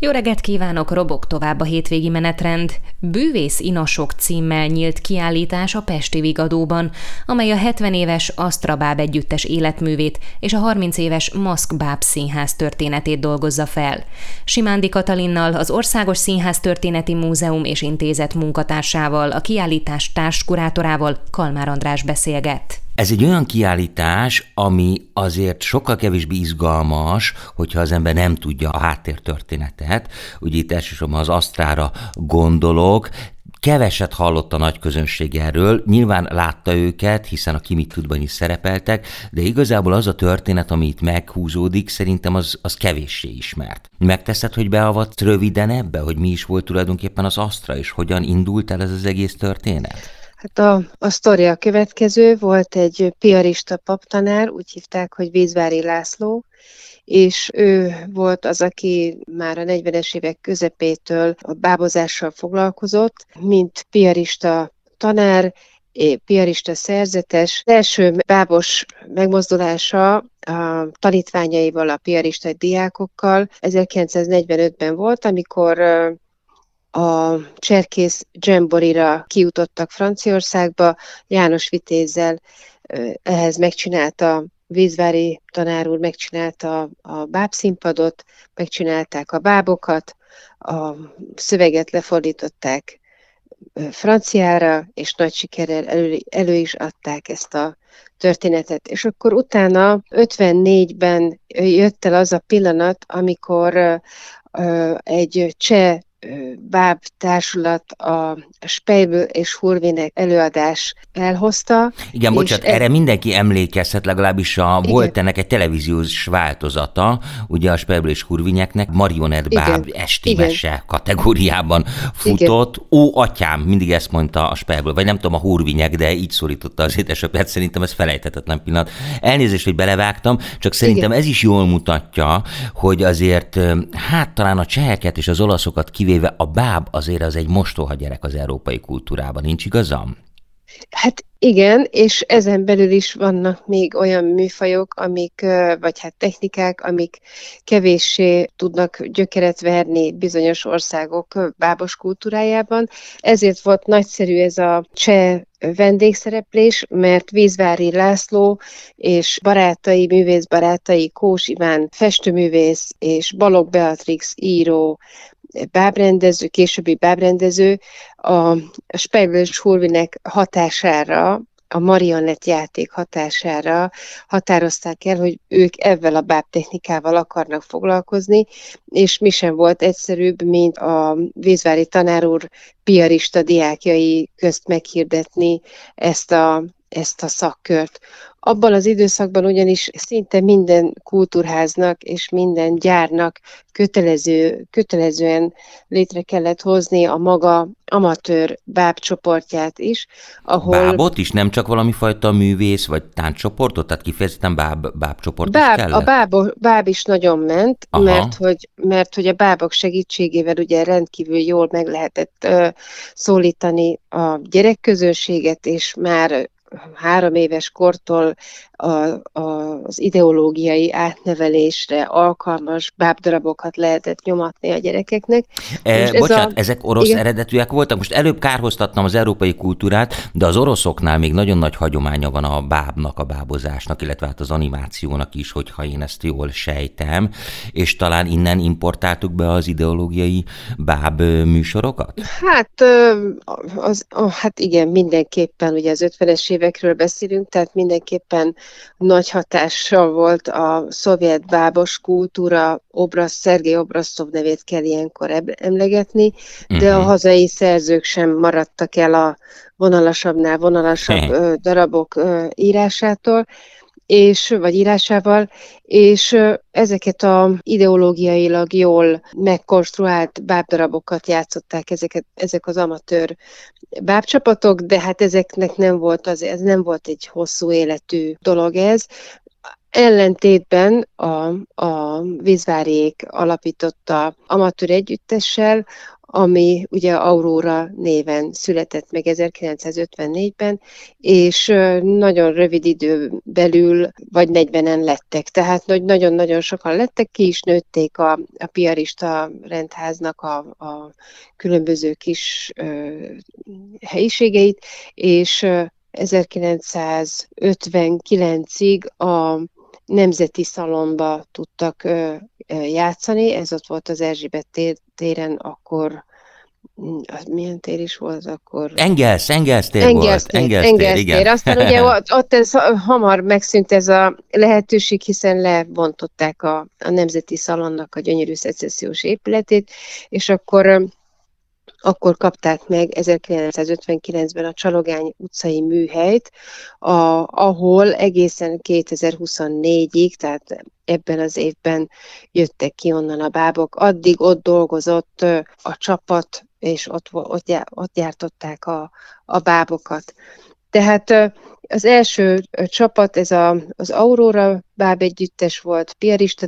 Jó reggelt kívánok, robog tovább a hétvégi menetrend. Bűvész inasok címmel nyílt kiállítás a Pesti Vigadóban, amely a 70 éves Astra Báb együttes életművét és a 30 éves Maszk Báb Színház történetét dolgozza fel. Simándi Katalinnal, az Országos Színház Történeti Múzeum és Intézet munkatársával, a kiállítás társkurátorával, Kalmár András beszélget. Ez egy olyan kiállítás, ami azért sokkal kevésbé izgalmas, hogyha az ember nem tudja a háttértörténetet. Ugye itt elsősorban az Asztrára gondolok. Keveset hallott a nagy közönség erről, nyilván látta őket, hiszen a Ki mit tudban is szerepeltek, de igazából az a történet, ami itt meghúzódik, szerintem az kevéssé ismert. Megteszed, hogy beavatsz röviden ebbe, hogy mi is volt tulajdonképpen az Asztra, és hogyan indult el ez az egész történet? Hát a sztori a következő, volt egy piarista paptanár, úgy hívták, hogy Vízvári László, és ő volt az, aki már a 40-es évek közepétől a bábozással foglalkozott, mint piarista tanár, piarista szerzetes. Az első bábos megmozdulása a tanítványaival, a piarista diákokkal 1945-ben volt, amikor a cserkész dzsemborira kijutottak Franciaországba, János Vitézzel ehhez megcsinálta, Vízvári tanár úr megcsinálta a bábszínpadot, megcsinálták a bábokat, a szöveget lefordították franciára, és nagy sikerrel elő is adták ezt a történetet. És akkor utána 54-ben jött el az a pillanat, amikor egy cseh báb társulat a Speibel és Hurvinek előadás elhozta. Igen, bocsánat, erre mindenki emlékezhet, legalábbis volt ennek egy televíziós változata, ugye a Speibel és Hurvinyeknek marionett báb esti mese kategóriában futott. Igen. Ó, atyám, mindig ezt mondta a Speibel, vagy nem tudom, a Hurvinyek, de így szólította az édesapját, szerintem ez felejthetetlen pillanat. Elnézést, hogy belevágtam, csak szerintem ez is jól mutatja, hogy azért, hát talán a cseheket és az olaszokat kivéve a báb azért az egy mostoha gyerek az európai kultúrában, nincs igazam? Hát igen, és ezen belül is vannak még olyan műfajok, vagy hát technikák, amik kevéssé tudnak gyökeret verni bizonyos országok bábos kultúrájában. Ezért volt nagyszerű ez a cseh vendégszereplés, mert Vízvári László és barátai, művész barátai, Kós Iván festőművész és Balogh Beatrix író, bábrendező, későbbi bábrendező a Speibel és Hurvinek hatására, a marionett játék hatására határozták el, hogy ők ezzel a bábtechnikával akarnak foglalkozni, és mi sem volt egyszerűbb, mint a Vízvári tanár úr piarista diákjai közt meghirdetni ezt a szakkört. Abban az időszakban ugyanis szinte minden kultúrháznak és minden gyárnak kötelezően létre kellett hozni a maga amatőr bábcsoportját is, ahol... Bábot is? Nem csak valami fajta művész vagy tánccsoportot? Tehát kifejezetten bábcsoport is kellett? A báb is nagyon ment, mert hogy a bábok segítségével ugye rendkívül jól meg lehetett szólítani a gyerekközönséget, és már 3 éves kortól az ideológiai átnevelésre alkalmas bábdarabokat lehetett nyomatni a gyerekeknek. Ezek orosz eredetűek voltak? Most előbb kárhoztatnám az európai kultúrát, de az oroszoknál még nagyon nagy hagyománya van a bábnak, a bábozásnak, illetve hát az animációnak is, hogyha én ezt jól sejtem, és talán innen importáltuk be az ideológiai báb műsorokat? Hát igen, mindenképpen, ugye az 50-es évekről beszélünk, tehát mindenképpen nagy hatással volt a szovjet bábos kultúra, Szergej Obrazcsov nevét kell ilyenkor emlegetni, de a hazai szerzők sem maradtak el a vonalasabb darabok írásától, vagy írásával, és ezeket a ideológiailag jól megkonstruált bábdarabokat játszották ezek az amatőr bábcsapatok, de hát ezeknek ez nem volt egy hosszú életű dolog ez. Ellentétben a Vízváriék alapította amatőr együttessel, ami ugye Aurora néven született meg 1954-ben, és nagyon rövid idő belül vagy 40-en lettek. Tehát nagyon-nagyon sokan lettek, ki is nőtték a piarista rendháznak a különböző kis helyiségeit, és 1959-ig a Nemzeti Szalonba tudtak játszani, ez ott volt az Erzsébet téren, akkor milyen tér is volt akkor? Engels tér volt. Engels tér. Aztán ugye ott ez hamar megszűnt ez a lehetőség, hiszen lebontották a Nemzeti Szalonnak a gyönyörű szecessziós épületét, és akkor kapták meg 1959-ben a Csalogány utcai műhelyt, ahol egészen 2024-ig, tehát ebben az évben jöttek ki onnan a bábok. Addig ott dolgozott a csapat, és ott gyártották a bábokat. Tehát az első csapat, ez az Aurora bábegyüttes volt, piarista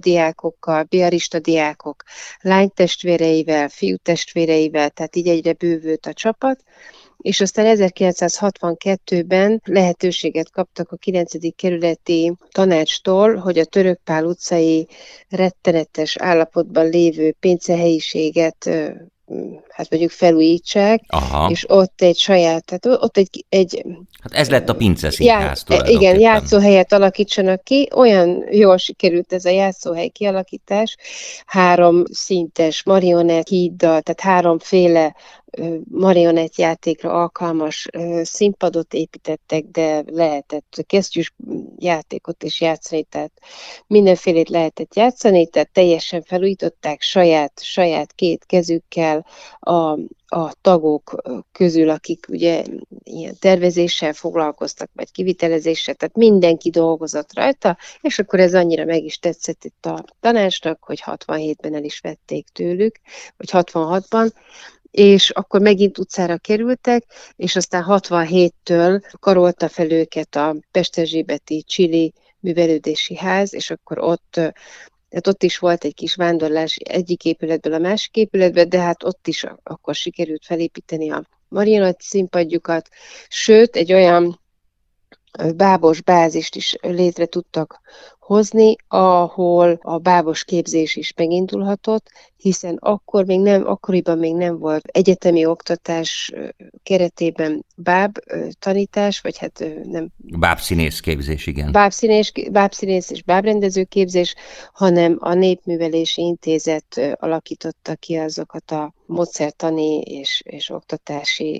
diákok, lánytestvéreivel, fiútestvéreivel, tehát így egyre bővült a csapat, és aztán 1962-ben lehetőséget kaptak a 9. kerületi tanácstól, hogy a Törökpál utcai rettenetes állapotban lévő pincehelyiséget hát mondjuk felújítsák, és ott egy saját, tehát ott egy hát ez lett a Pince Színház tulajdonképpen. Igen, játszóhelyet alakítsanak ki, olyan jól sikerült ez a játszóhely kialakítás, 3 szintes marionett híddal, tehát 3-féle marionett játékra alkalmas színpadot építettek, de lehetett kesztyűs játékot is játszani, tehát mindenfélét lehetett játszani, tehát teljesen felújították saját 2 kezükkel a tagok közül, akik ugye ilyen tervezéssel foglalkoztak, vagy kivitelezéssel, tehát mindenki dolgozott rajta, és akkor ez annyira meg is tetszett itt a tanácsnak, hogy 67-ben el is vették tőlük, vagy 66-ban, és akkor megint utcára kerültek, és aztán 67-től karolta fel őket a Pesterzsébeti Csili művelődési ház, és akkor ott is volt egy kis vándorlás egyik épületből a másik épületbe, de hát ott is akkor sikerült felépíteni a marionett színpadjukat, sőt, egy olyan bábos bázist is létre tudtak hozni, ahol a bábos képzés is megindulhatott, hiszen akkoriban még nem volt egyetemi oktatás keretében báb tanítás, vagy hát nem... Bábszínész képzés, igen. Bábszínész és bábrendező képzés, hanem a Népművelési Intézet alakította ki azokat a módszertani és oktatási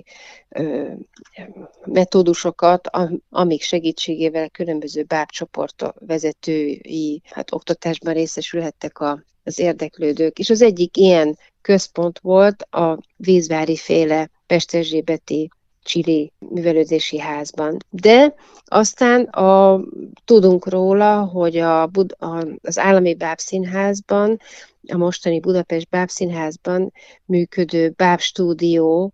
metódusokat, amik segítségével különböző bábcsoport vezetői oktatásban részesülhettek az érdeklődők. És az egyik ilyen központ volt a Vízvári féle Pesterzsébeti Csili művelődési házban. De aztán tudunk róla, hogy az Állami Bábszínházban, a mostani Budapest Bábszínházban működő bábstúdió,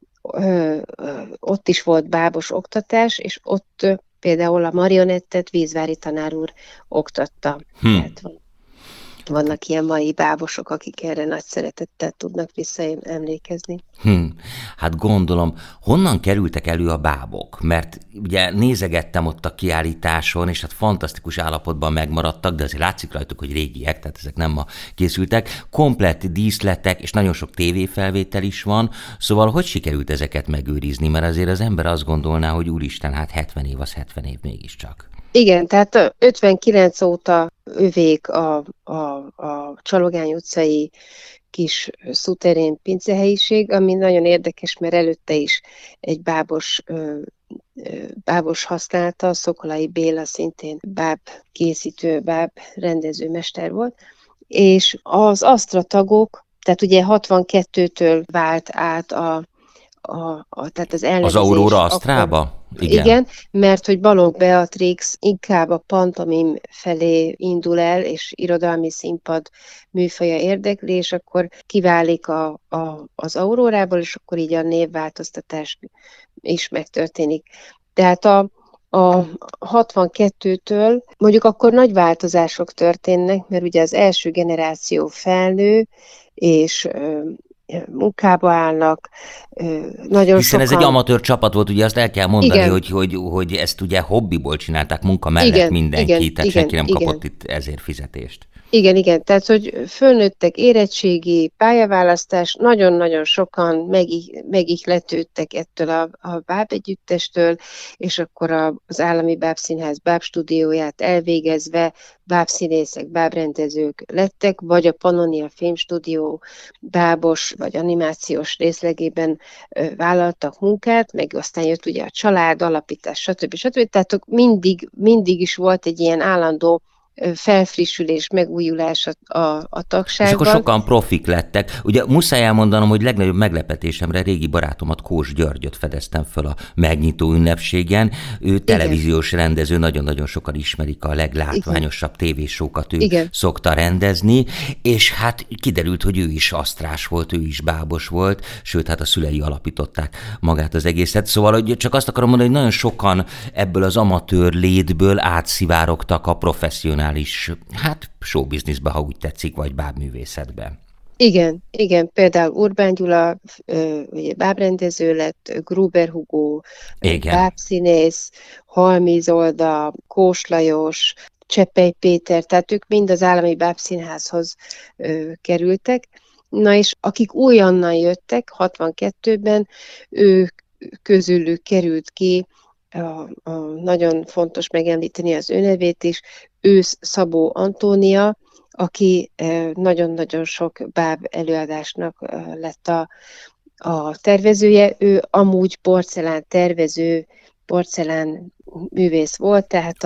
ott is volt bábos oktatás, és ott például a marionettet Vízvári tanár úr oktatta. Tehát vannak ilyen mai bábosok, akik erre nagy szeretettel tudnak visszaemlékezni. Hát gondolom, honnan kerültek elő a bábok? Mert ugye nézegettem ott a kiállításon, és hát fantasztikus állapotban megmaradtak, de azért látszik rajtuk, hogy régiek, tehát ezek nem ma készültek. Komplett díszletek, és nagyon sok tévéfelvétel is van, szóval hogy sikerült ezeket megőrizni? Mert azért az ember azt gondolná, hogy úristen, hát 70 év az 70 év mégiscsak. Igen, tehát 59 óta övék a Csalogány utcai kis szuterén pincehelyiség, ami nagyon érdekes, mert előtte is egy bábos használta, Szokolai Béla szintén bábkészítő, bábrendező mester volt, és az Asztra tagok, tehát ugye 62-től vált át tehát az elnevezés. Az Aurora Asztrába? Igen, mert hogy Balogh Beatrix inkább a pantomim felé indul el, és irodalmi színpad műfaja érdekli, és akkor kiválik az Aurórából, és akkor így a névváltoztatás is megtörténik. Tehát a 62-től mondjuk akkor nagy változások történnek, mert ugye az első generáció felnő, és munkába állnak, nagyon Hiszen sokan... ez egy amatőr csapat volt, ugye azt el kell mondani, hogy ezt ugye hobbiból csinálták, munka mellett mindenki, tehát senki nem kapott itt ezért fizetést. Igen, tehát hogy fölnőttek, érettségi, pályaválasztás, nagyon-nagyon sokan megihletődtek ettől a bábegyüttestől, és akkor az Állami Bábszínház bábstúdióját elvégezve bábszínészek, bábrendezők lettek, vagy a Pannonia Filmstúdió bábos vagy animációs részlegében vállaltak munkát, meg aztán jött ugye a család, alapítás, stb. Tehát mindig is volt egy ilyen állandó felfrissülés, megújulás a tagságban. És akkor sokan profik lettek. Ugye muszáj elmondanom, hogy legnagyobb meglepetésemre régi barátomat, Kós Györgyöt fedeztem föl a megnyitó ünnepségen. Ő televíziós rendező, nagyon-nagyon sokan ismerik, a leglátványosabb tévésókat ő szokta rendezni, és hát kiderült, hogy ő is asztrás volt, ő is bábos volt, sőt, hát a szülei alapították magát az egészet. Szóval hogy csak azt akarom mondani, hogy nagyon sokan ebből az amatőr létből átszivárogtak a professzionális showbizniszbe, ha úgy tetszik, vagy bábművészetbe. Igen, például Urbán Gyula ugye bábrendező lett, Gruber Hugo, bábszínész, Halmi Zolda, Kós Lajos, Cseppely Péter, tehát ők mind az Állami Bábszínházhoz kerültek. Na és akik újonnan jöttek 62-ben, ők közülük került ki, nagyon fontos megemlíteni az ő nevét is, Ősz Szabó Antónia, aki nagyon-nagyon sok báb előadásnak lett a tervezője. Ő amúgy porcelán tervező, porcelán művész volt, tehát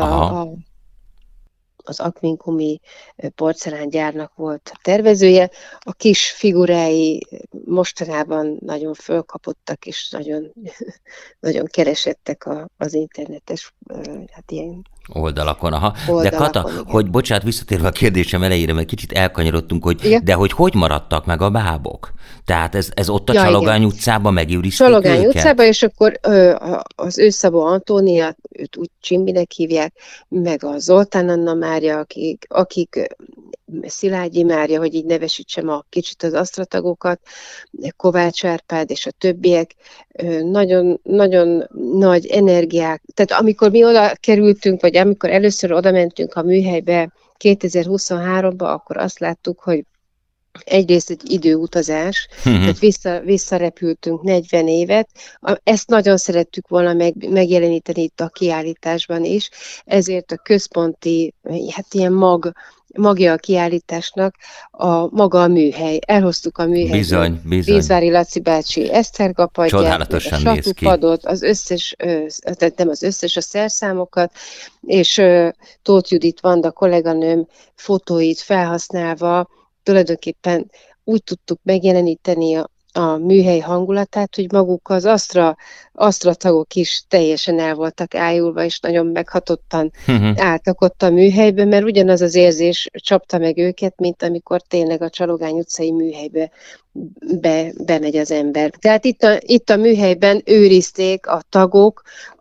az Aquincumi porcelángyárnak volt a tervezője. A kis figurái mostanában nagyon fölkapottak, és nagyon, nagyon keresettek az internetes ilyen oldalakon. De Kata, igen. Hogy bocsánat, visszatérve a kérdésem elejére, mert kicsit elkanyarodtunk, de hogy maradtak meg a bábok? Tehát ez ott a Csalogány utcában megőrizték őket? Csalogány utcában, és akkor az Ősz Szabó Antónia, őt úgy Csimbinek hívják, meg a Zoltán Anna Mária, akik Szilágyi Mária, hogy így nevesítsem kicsit az asztratagokat, Kovács Árpád és a többiek, nagyon, nagyon nagy energiák. Tehát amikor mi oda kerültünk, vagy amikor először oda mentünk a műhelybe 2023-ban, akkor azt láttuk, hogy egyrészt egy időutazás, tehát visszarepültünk 40 évet. Ezt nagyon szerettük volna megjeleníteni itt a kiállításban is, ezért a központi, ilyen magja a kiállításnak maga a műhely. Elhoztuk a műhelybe. Bizony. Vízvári Laci bácsi esztergapadját, a satupadot, az összes, tehát nem az összes, a szerszámokat, és Tóth Judit Vanda kolléganőm fotóit felhasználva tulajdonképpen úgy tudtuk megjeleníteni a műhely hangulatát, hogy maguk az asztra tagok is teljesen el voltak ájulva, és nagyon meghatottan álltak ott a műhelyben, mert ugyanaz az érzés csapta meg őket, mint amikor tényleg a Csalogány utcai műhelybe bemegy az ember. Tehát itt a műhelyben őrizték a tagok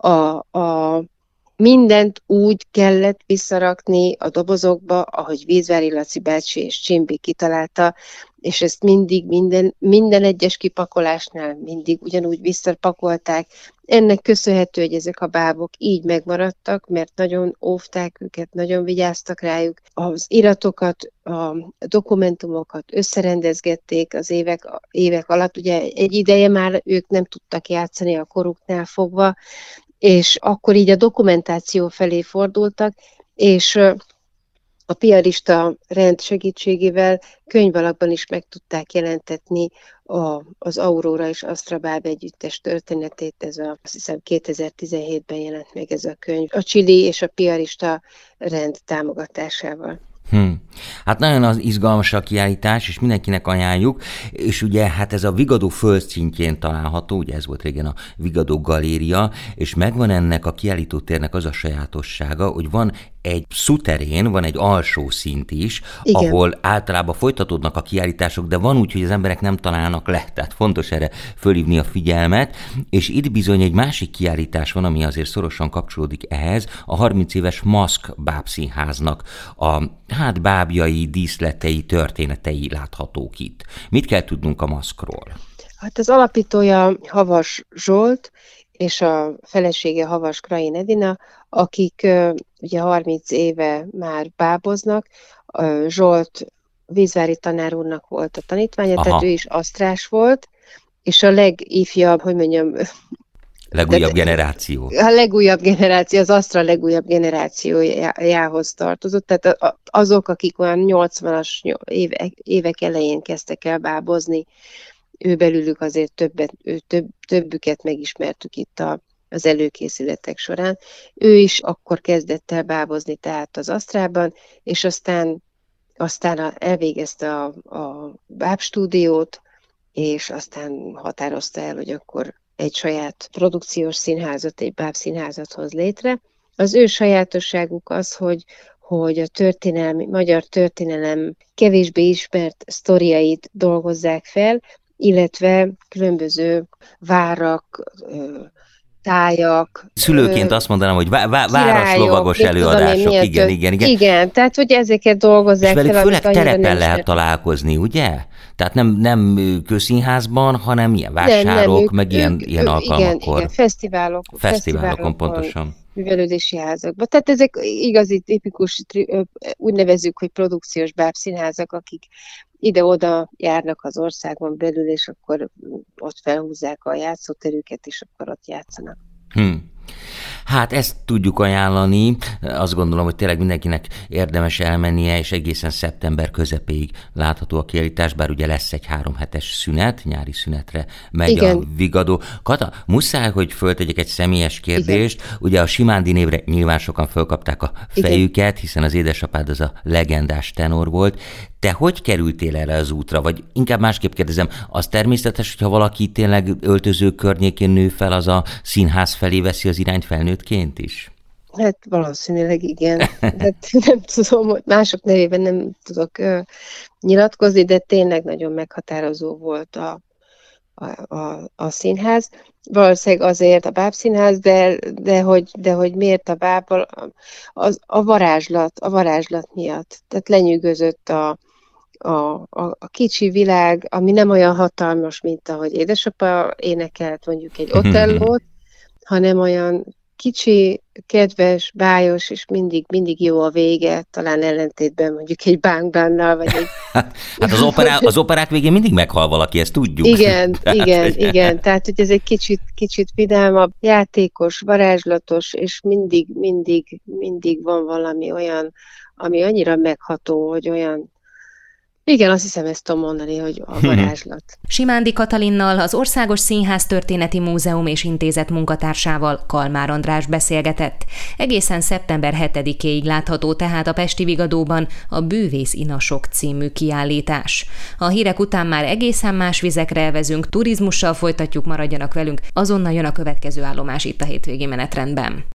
mindent úgy kellett visszarakni a dobozokba, ahogy Vízvári Laci bácsi és Csimbi kitalálta, és ezt mindig minden egyes kipakolásnál mindig ugyanúgy visszapakolták. Ennek köszönhető, hogy ezek a bábok így megmaradtak, mert nagyon óvták őket, nagyon vigyáztak rájuk. Az iratokat, a dokumentumokat összerendezgették az évek alatt. Ugye egy ideje már ők nem tudtak játszani a koruknál fogva, és akkor így a dokumentáció felé fordultak, és a piarista rend segítségével könyvalakban is meg tudták jelentetni az Aurora és Astra Báb együttes történetét. Azt hiszem 2017-ben jelent meg ez a könyv, a Csili és a piarista rend támogatásával. Hát nagyon az izgalmas a kiállítás, és mindenkinek ajánljuk, és ugye hát ez a Vigadó földszintjén található, ugye ez volt régen a Vigadó Galéria, és megvan ennek a kiállítótérnek az a sajátossága, hogy van egy szuterén, van egy alsó szint is, igen, ahol általában folytatódnak a kiállítások, de van úgy, hogy az emberek nem találnak le, tehát fontos erre fölhívni a figyelmet, és itt bizony egy másik kiállítás van, ami azért szorosan kapcsolódik ehhez, a 30 éves Maszk Bábszínháznak a bábjai, díszletei, történetei láthatók itt. Mit kell tudnunk a maszkról? Hát az alapítója Havas Zsolt, és a felesége Havas Krain Edina, akik ugye 30 éve már báboznak. Zsolt Vízvári tanár úrnak volt a tanítványa, tehát ő is asztrás volt, és a legifjabb, legújabb generáció. A legújabb generáció, az asztra legújabb generációjához tartozott, tehát azok, akik olyan 80-as évek elején kezdtek el bábozni, ő belőlük azért többüket megismertük itt az előkészületek során. Ő is akkor kezdett el bábozni tehát az asztrában, és aztán elvégezte a bábstúdiót, és aztán határozta el, hogy akkor egy saját produkciós színházat, egy bábszínházat hoz létre. Az ő sajátosságuk az, hogy a magyar történelem kevésbé ismert sztoriait dolgozzák fel, illetve különböző várak, tájak. Szülőként azt mondanám, hogy város lovagos előadások. Igen. Igen, tehát hogy ezeket dolgozzák fel. És velük főleg terepen lehet találkozni, ugye? Tehát nem közszínházban, hanem ilyen vásárok, meg ilyen alkalmakkor. Igen, fesztiválokon pontosan. Művelődési házakban. Tehát ezek igazi, tipikus, úgy nevezzük, hogy produkciós bábszínházak, akik ide-oda járnak az országon belül, és akkor ott felhúzzák a játszóterüket, és akkor ott játszanak. Hát ezt tudjuk ajánlani, azt gondolom, hogy tényleg mindenkinek érdemes elmennie, és egészen szeptember közepéig látható a kiállítás, bár ugye lesz egy 3 hetes szünet, nyári szünetre megy a Vigadó. Kata, muszáj, hogy föltegyek egy személyes kérdést, ugye a Simándi névre nyilván sokan fölkapták a fejüket, hiszen az édesapád az a legendás tenor volt. Te hogy kerültél erre az útra? Vagy inkább másképp kérdezem, az természetes, hogyha valaki tényleg öltözők környékén nő fel, az a színház felé veszi az irányt felnőttként is? Hát valószínűleg igen. Hát nem tudom, hogy mások nevében nem tudok nyilatkozni, de tényleg nagyon meghatározó volt a színház. Valószínűleg azért a bábszínház, de hogy miért a báb? A varázslat miatt. Tehát lenyűgözött a kicsi világ, ami nem olyan hatalmas, mint ahogy édesapa énekelt mondjuk egy Otellót, hanem olyan kicsi, kedves, bájos, és mindig jó a vége, talán ellentétben mondjuk egy Bang Bannal, vagy egy... Hát az operák végén mindig meghal valaki, ezt tudjuk. Igen. Tehát, hogy ez egy kicsit vidámabb, játékos, varázslatos, és mindig van valami olyan, ami annyira megható, hogy olyan. Igen, azt hiszem, ezt tudom mondani, hogy a varázslat. Simándi Katalinnal, az Országos Színház Történeti Múzeum és Intézet munkatársával, Kalmár András beszélgetett. Egészen szeptember 7-éig látható tehát a Pesti Vigadóban a Bűvész inasok című kiállítás. A hírek után már egészen más vizekre elvezünk, turizmussal folytatjuk, maradjanak velünk, azonnal jön a következő állomás itt a hétvégi menetrendben.